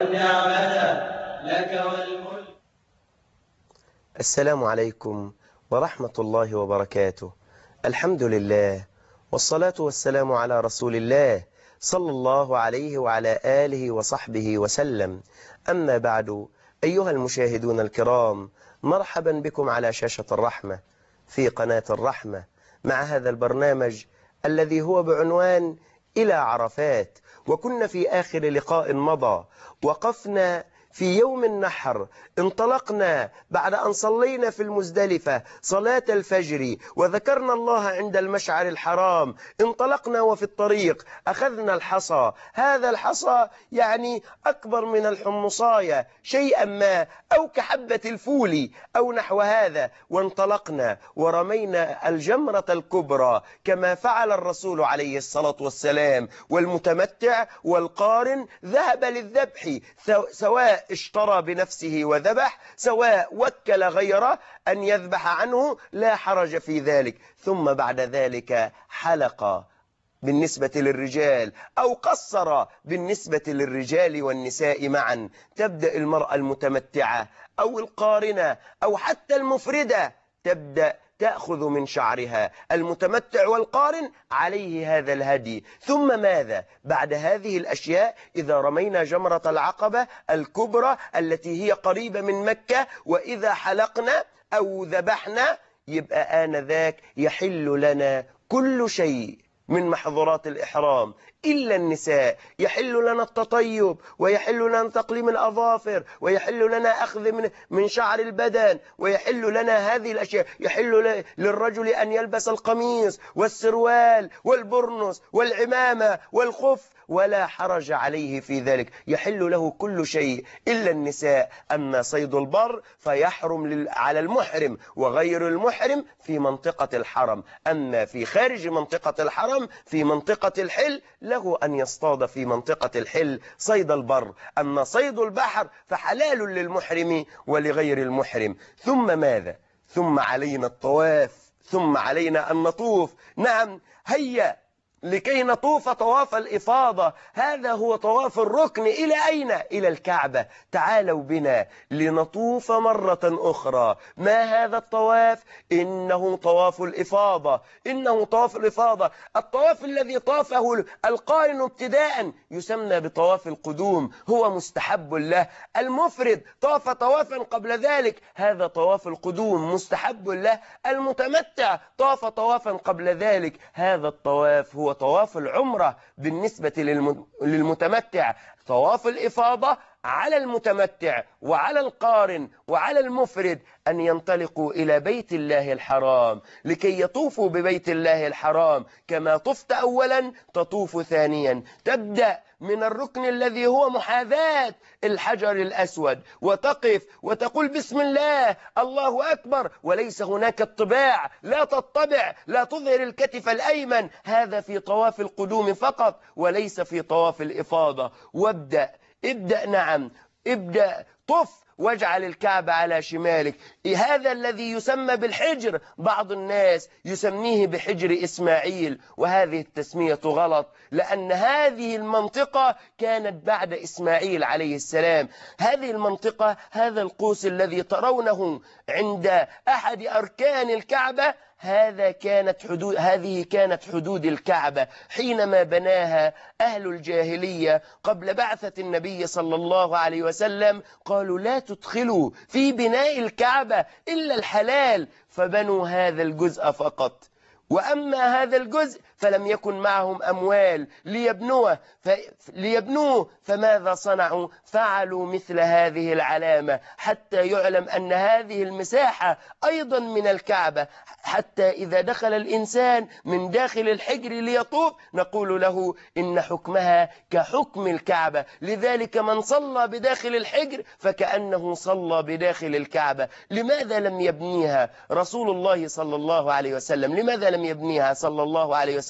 النعمة لك والملك. السلام عليكم ورحمة الله وبركاته. الحمد لله والصلاة والسلام على رسول الله صلى الله عليه وعلى آله وصحبه وسلم. أما بعد، أيها المشاهدون الكرام، مرحبا بكم على شاشة الرحمة في قناة الرحمة مع هذا البرنامج الذي هو بعنوان إلى عرفات. وكنا في آخر لقاء مضى وقفنا في يوم النحر، انطلقنا بعد أن صلينا في المزدلفة صلاة الفجر وذكرنا الله عند المشعر الحرام. انطلقنا وفي الطريق أخذنا الحصى، هذا الحصى يعني أكبر من الحمصاية شيئا ما أو كحبة الفول أو نحو هذا، وانطلقنا ورمينا الجمرة الكبرى كما فعل الرسول عليه الصلاة والسلام. والمتمتع والقارن ذهب للذبح، سواء اشترى بنفسه وذبح سواء وكل غيره أن يذبح عنه، لا حرج في ذلك. ثم بعد ذلك حلق بالنسبة للرجال أو قصر بالنسبة للرجال والنساء معا. تبدأ المرأة المتمتعة أو القارنة أو حتى المفردة تبدأ تأخذ من شعرها. المتمتع والقارن عليه هذا الهدي. ثم ماذا بعد هذه الأشياء؟ إذا رمينا جمرة العقبة الكبرى التي هي قريبة من مكة، وإذا حلقنا أو ذبحنا، يبقى آنذاك يحل لنا كل شيء من محظورات الإحرام إلا النساء. يحل لنا التطيب، ويحل لنا تقليم الأظافر، ويحل لنا أخذ من شعر البدن، ويحل لنا هذه الأشياء. يحل للرجل أن يلبس القميص والسروال والبرنس والعمامة والخف، ولا حرج عليه في ذلك، يحل له كل شيء إلا النساء. أما صيد البر فيحرم على المحرم وغير المحرم في منطقة الحرم. أما في خارج منطقة الحرم في منطقة الحل له أن يصطاد في منطقة الحل صيد البر. أما صيد البحر فحلال للمحرم ولغير المحرم. ثم ماذا؟ ثم علينا الطواف، ثم علينا أن نطوف. نعم، هيا لكي نطوف طواف الإفاضة. هذا هو طواف الركن. إلى أين؟ إلى الكعبة. تعالوا بنا لنطوف مرة أخرى. ما هذا الطواف؟ إنه طواف الإفاضة. إنه طواف الإفاضة. الطواف الذي طافه القارن ابتداء يسمى بطواف القدوم، هو مستحب له. المفرد طاف طوافا قبل ذلك، هذا طواف القدوم مستحب له. المتمتع طاف طوافا قبل ذلك، هذا الطواف هو طواف العمرة بالنسبة للمتمتع. طواف الإفاضة على المتمتع وعلى القارن وعلى المفرد أن ينطلقوا إلى بيت الله الحرام لكي يطوفوا ببيت الله الحرام. كما طفت أولا تطوف ثانيا. تبدأ من الركن الذي هو محاذاة الحجر الأسود، وتقف وتقول بسم الله الله أكبر، وليس هناك الطباع، لا تطبع، لا تظهر الكتف الأيمن. هذا في طواف القدوم فقط وليس في طواف الإفاضة. ابدأ نعم، ابدأ طف واجعل الكعبة على شمالك. هذا الذي يسمى بالحجر، بعض الناس يسميه بحجر إسماعيل، وهذه التسمية غلط، لأن هذه المنطقة كانت بعد إسماعيل عليه السلام. هذه المنطقة، هذا القوس الذي ترونه عند أحد أركان الكعبة، هذه كانت حدود الكعبة حينما بناها أهل الجاهلية قبل بعثة النبي صلى الله عليه وسلم. قالوا لا تدخلوا في بناء الكعبة إلا الحلال، فبنوا هذا الجزء فقط. وأما هذا الجزء فلم يكن معهم أموال ليبنوه، فماذا صنعوا؟ فعلوا مثل هذه العلامة حتى يعلم أن هذه المساحة أيضا من الكعبة، حتى إذا دخل الإنسان من داخل الحجر ليطوف نقول له إن حكمها كحكم الكعبة. لذلك من صلى بداخل الحجر فكأنه صلى بداخل الكعبة. لماذا لم يبنيها رسول الله صلى الله عليه وسلم؟ لماذا لم يبنيها صلى الله عليه وسلم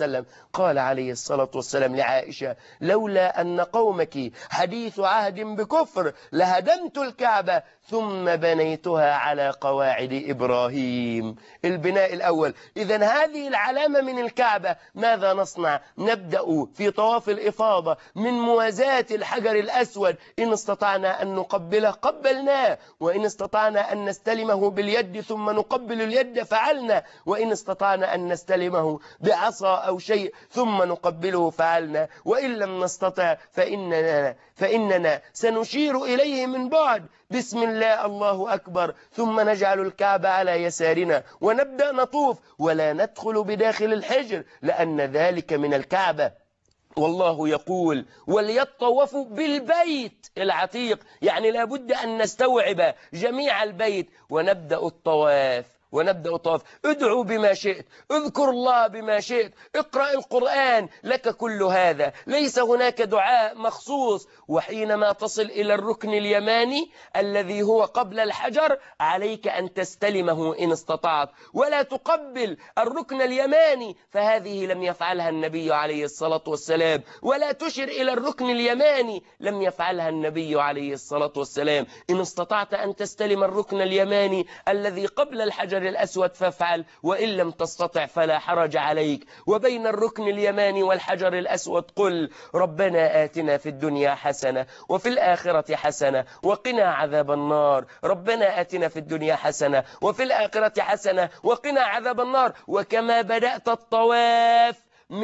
وسلم. قال عليه الصلاة والسلام لعائشة: لولا أن قومك حديث عهد بكفر لهدمت الكعبة ثم بنيتها على قواعد إبراهيم. البناء الأول. إذن هذه العلامة من الكعبة. ماذا نصنع؟ نبدأ في طواف الإفاضة من موازاة الحجر الأسود. إن استطعنا أن نقبله قبلناه، وإن استطعنا أن نستلمه باليد ثم نقبل اليد فعلنا، وإن استطعنا أن نستلمه بعصا أو شيء ثم نقبله فعلنا، وإن لم نستطع فإننا سنشير إليه من بعد بسم الله الله أكبر، ثم نجعل الكعبة على يسارنا ونبدأ نطوف، ولا ندخل بداخل الحجر لأن ذلك من الكعبة. والله يقول: وليطوفوا بالبيت العتيق، يعني لابد أن نستوعب جميع البيت ونبدأ الطواف. ادعوا بما شئت، اذكر الله بما شئت، اقرأ القرآن، لك كل هذا، ليس هناك دعاء مخصوص. وحينما تصل إلى الركن اليماني الذي هو قبل الحجر عليك أن تستلمه إن استطعت، ولا تقبل الركن اليماني، فهذه لم يفعلها النبي عليه الصلاة والسلام، ولا تشر إلى الركن اليماني، لم يفعلها النبي عليه الصلاة والسلام. إن استطعت أن تستلم الركن اليماني الذي قبل الحجر الأسود فافعل، وإن لم تستطع فلا حرج عليك. وبين الركن اليماني والحجر الأسود قل: ربنا آتنا في الدنيا حسنة وفي الآخرة حسنة وقنا عذاب النار. ربنا آتنا في الدنيا حسنة وفي الآخرة حسنة وقنا عذاب النار. وكما بدأت الطواف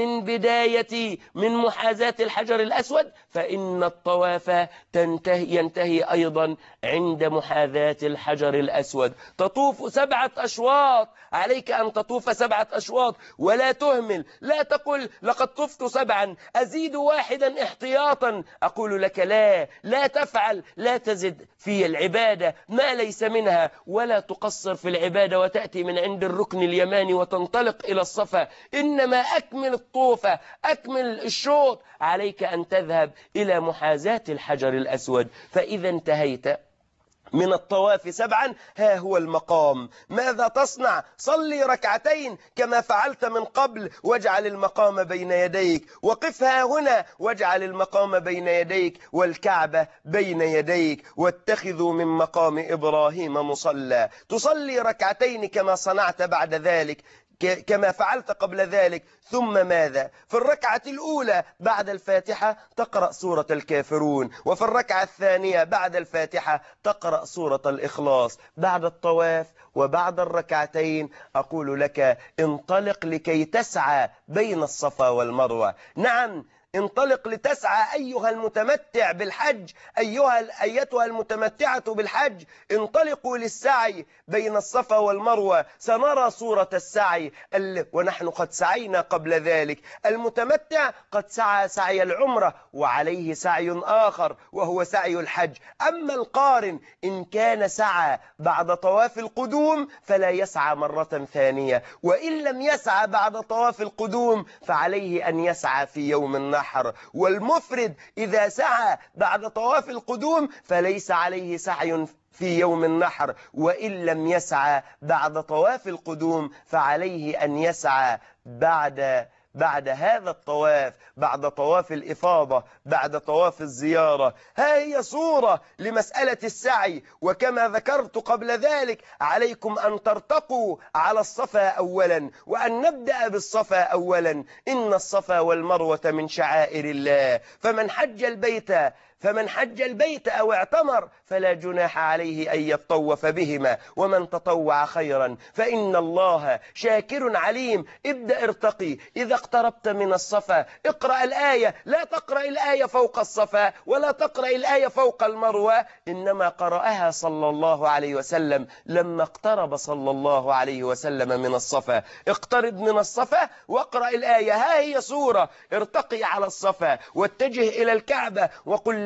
من محاذاة الحجر الأسود، فإن الطواف ينتهي أيضا عند محاذاة الحجر الأسود. تطوف 7 أشواط، عليك أن تطوف 7 أشواط ولا تهمل. لا تقل لقد طفت 7 أزيد 1 احتياطا. أقول لك لا تفعل، لا تزد في العبادة ما ليس منها، ولا تقصر في العبادة وتأتي من عند الركن اليماني وتنطلق إلى الصفا. إنما أكمل الطوفة، أكمل الشوط. عليك أن تذهب إلى محاذاة الحجر الأسود. فإذا انتهيت من الطواف 7 ها هو المقام. ماذا تصنع؟ صلي 2 ركعتين كما فعلت من قبل، واجعل المقام بين يديك، وقفها هنا واجعل المقام بين يديك والكعبة بين يديك، واتخذوا من مقام إبراهيم مصلى. تصلي 2 ركعتين كما صنعت بعد ذلك، كما فعلت قبل ذلك. ثم ماذا؟ في الركعة الأولى بعد الفاتحة تقرأ سورة الكافرون، وفي الركعة الثانية بعد الفاتحة تقرأ سورة الإخلاص. بعد الطواف وبعد 2 ركعتين أقول لك: انطلق لكي تسعى بين الصفا والمروة. نعم، انطلق لتسعى أيها المتمتع بالحج، أيتها المتمتعة بالحج، انطلقوا للسعي بين الصفا والمروة. سنرى صورة السعي ونحن قد سعينا قبل ذلك. المتمتع قد سعى سعي العمرة وعليه سعي آخر وهو سعي الحج. أما القارن إن كان سعى بعد طواف القدوم فلا يسعى مرة ثانية، وإن لم يسعى بعد طواف القدوم فعليه أن يسعى في يوم النحر. والمفرد إذا سعى بعد طواف القدوم فليس عليه سعي في يوم النحر، وإن لم يسعى بعد طواف القدوم فعليه أن يسعى بعد هذا الطواف، بعد طواف الإفاضة، بعد طواف الزيارة. ها هي صورة لمسألة السعي. وكما ذكرت قبل ذلك عليكم أن ترتقوا على الصفا أولا، وأن نبدأ بالصفا أولا. إن الصفا والمروة من شعائر الله، فمن حج البيت أو اعتمر فلا جناح عليه أن يطوف بهما، ومن تطوع خيرا فإن الله شاكر عليم. ابدأ ارتقي. إذا اقتربت من الصفا اقرأ الآية، لا تقرأ الآية فوق الصفا ولا تقرأ الآية فوق المروة، إنما قرأها صلى الله عليه وسلم لما اقترب صلى الله عليه وسلم من الصفا. اقترب من الصفا واقرأ الآية. ها هي صورة. ارتقي على الصفا واتجه إلى الكعبة وقل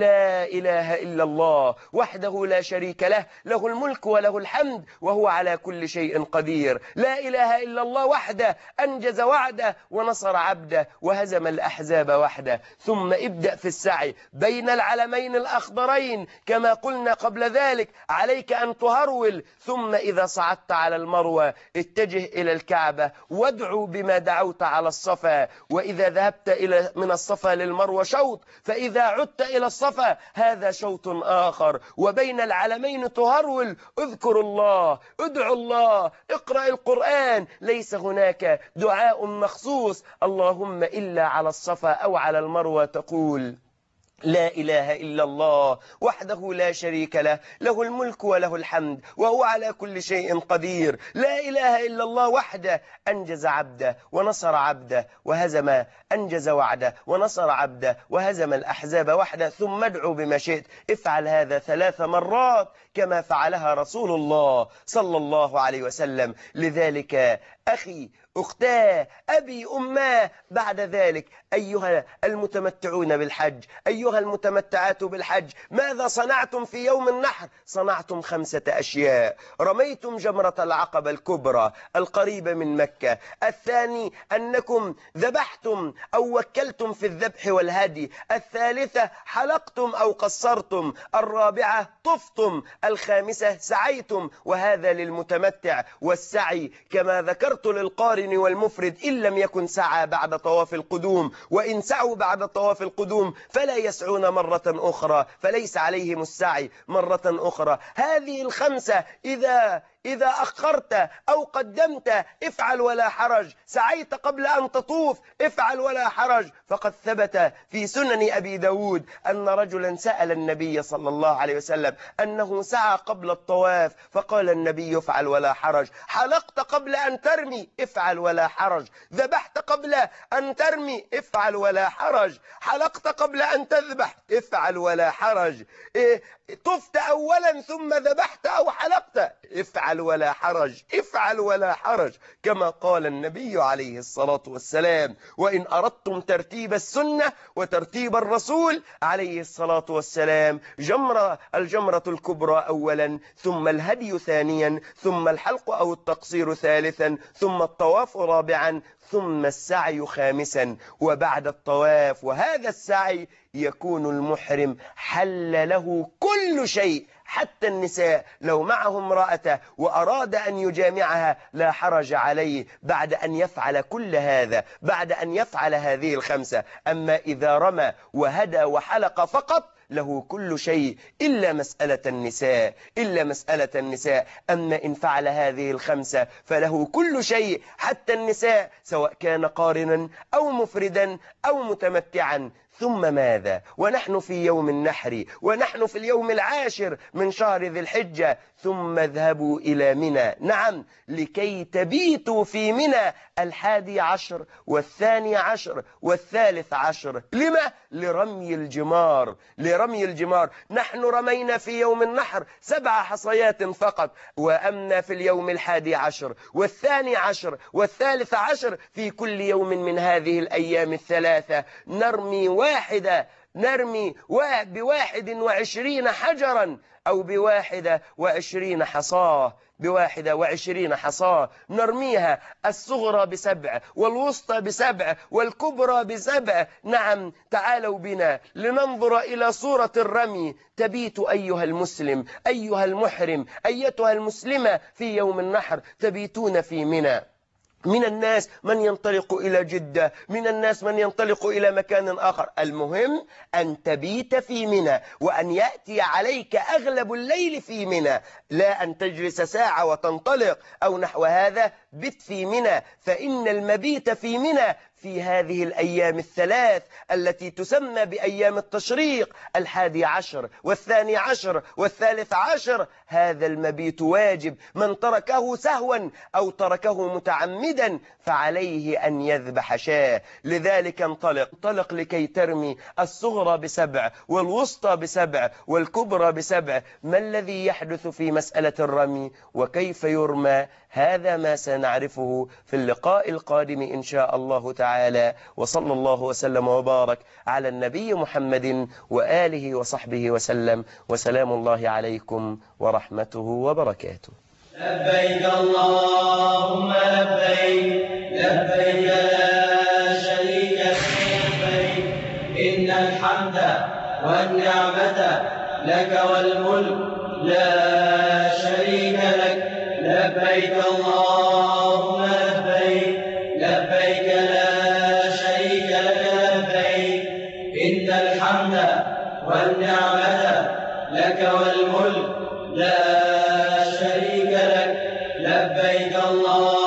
لا إله إلا الله وحده لا شريك له، له الملك وله الحمد وهو على كل شيء قدير. لا إله إلا الله وحده أنجز وعده ونصر عبده وهزم الأحزاب وحده. ثم ابدأ في السعي بين العلمين الأخضرين كما قلنا قبل ذلك، عليك أن تهرول. ثم إذا صعدت على المروة اتجه إلى الكعبة وادعو بما دعوت على الصفا. وإذا ذهبت من الصفا للمروة شوط، فإذا عدت إلى الصفا هذا شوط آخر. وبين العلمين تهرول، اذكر الله، ادعو الله، اقرأ القرآن. ليس هناك دعاء مخصوص اللهم إلا على الصفا أو على المروة تقول لا إله إلا الله وحده لا شريك له، له الملك وله الحمد وهو على كل شيء قدير. لا إله إلا الله وحده أنجز عبده ونصر عبده وهزم، أنجز وعده ونصر عبده وهزم الأحزاب وحده. ثم ادعو بما شئت. افعل هذا 3 مرات كما فعلها رسول الله صلى الله عليه وسلم. لذلك أخي، أختاه، أبي، أماه، بعد ذلك أيها المتمتعون بالحج، أيها المتمتعات بالحج، ماذا صنعتم في يوم النحر؟ صنعتم 5 أشياء. رميتم جمرة العقبة الكبرى القريبة من مكة. الثاني أنكم ذبحتم أو وكلتم في الذبح والهدي. الثالثة حلقتم أو قصرتم. الرابعة طفتم. الخامسة سعيتم، وهذا للمتمتع. والسعي كما ذكرت للقارئ والمفرد إن لم يكن سعى بعد طواف القدوم، وإن سعوا بعد طواف القدوم فلا يسعون مرة أخرى، فليس عليهم السعي مرة أخرى. هذه ال5 إذا أخرت أو قدمت افعل ولا حرج. سعيت قبل أن تطوف افعل ولا حرج. فقد ثبت في سنن أبي داود أن رجلا سأل النبي صلى الله عليه وسلم أنه سعى قبل الطواف، فقال النبي افعل ولا حرج. حلقت قبل أن ترمي افعل ولا حرج. ذبحت قبل أن ترمي افعل ولا حرج. حلقت قبل أن تذبح افعل ولا حرج. طفت أولا ثم ذبحت أو حلقت افعل ولا حرج. افعل ولا حرج كما قال النبي عليه الصلاة والسلام. وإن أردتم ترتيب السنة وترتيب الرسول عليه الصلاة والسلام، الجمرة الكبرى أولا، ثم الهدي ثانيا، ثم الحلق أو التقصير ثالثا، ثم الطواف رابعا، ثم السعي خامسا. وبعد الطواف وهذا السعي يكون المحرم حل له كل شيء، حتى النساء لو معه امرأته وأراد أن يجامعها لا حرج عليه بعد أن يفعل كل هذا، بعد أن يفعل هذه ال5. أما إذا رمى وهدى وحلق فقط له كل شيء إلا مسألة النساء. أما إن فعل هذه ال5 فله كل شيء حتى النساء، سواء كان قارنا أو مفردا أو متمتعا. ثم ماذا ونحن في يوم النحر، ونحن في اليوم العاشر من شهر ذي الحجة؟ ثم اذهبوا إلى منى، نعم، لكي تبيتوا في منى 11 و12 و13. لما؟ لرمي الجمار. نحن رمينا في يوم النحر 7 حصيات فقط، وأما في اليوم 11 و12 و13 في كل يوم من هذه الأيام ال3 نرمي 21 حجرا أو 21 حصاة نرميها، الصغرى ب7 والوسطى ب7 والكبرى ب7. نعم، تعالوا بنا لننظر إلى صورة الرمي. تبيت أيها المسلم، أيها المحرم، أيتها المسلمة في يوم النحر تبيتون في منى. من الناس من ينطلق إلى جدة، من الناس من ينطلق إلى مكان آخر. المهم أن تبيت في منى، وأن يأتي عليك أغلب الليل في منى، لا أن تجلس ساعة وتنطلق أو نحو هذا. بت في منى، فإن المبيت في منى في هذه الأيام ال3 التي تسمى بأيام التشريق 11 و12 و13، هذا المبيت واجب. من تركه سهوا أو تركه متعمدا فعليه أن يذبح شاة. لذلك انطلق لكي ترمي الصغرى ب7 والوسطى ب7 والكبرى ب7. ما الذي يحدث في مسألة الرمي وكيف يرمى؟ هذا ما سنعرفه في اللقاء القادم إن شاء الله تعالى. وتعالى، وصلى الله وسلم وبارك على النبي محمد وآله وصحبه وسلم، وسلام الله عليكم ورحمته وبركاته. لبيك اللهم لبيك، لبيك لا شريك لك لبيك، إن الحمد والنعمة لك والملك لا شريك لك. لبيك اللهم لبيك، لبيك لا شريك لك لبيك، إن الحمد والنعمة لك والملك لا شريك لك. لبيك الله